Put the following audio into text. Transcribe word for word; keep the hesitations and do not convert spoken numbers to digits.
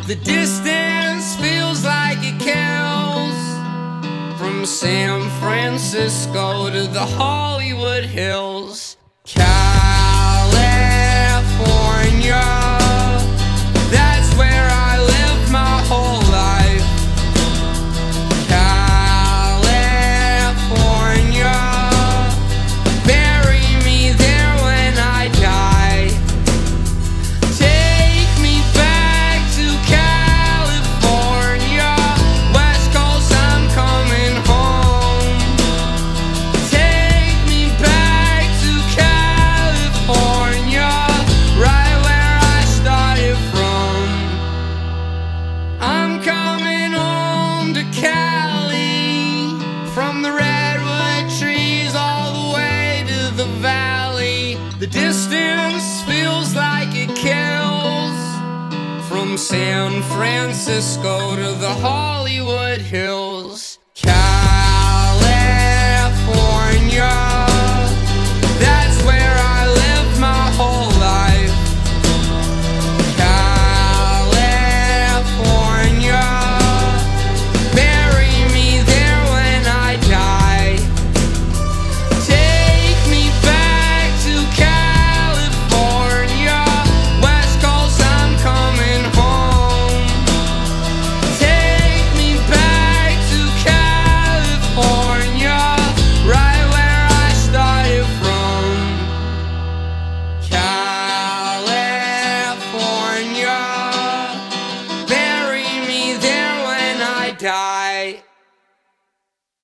The distance feels like it kills. From San Francisco to the Hollywood Hills, California, that's where I lived my whole life. California, bury me there when I die. Take me back to California, West Coast, I'm coming home. Take me back to California, right where I started from. I'm coming home to Cali, from the redwood trees all the way to the valley. The distance feels like it kills. From San Francisco to the Hollywood Hills.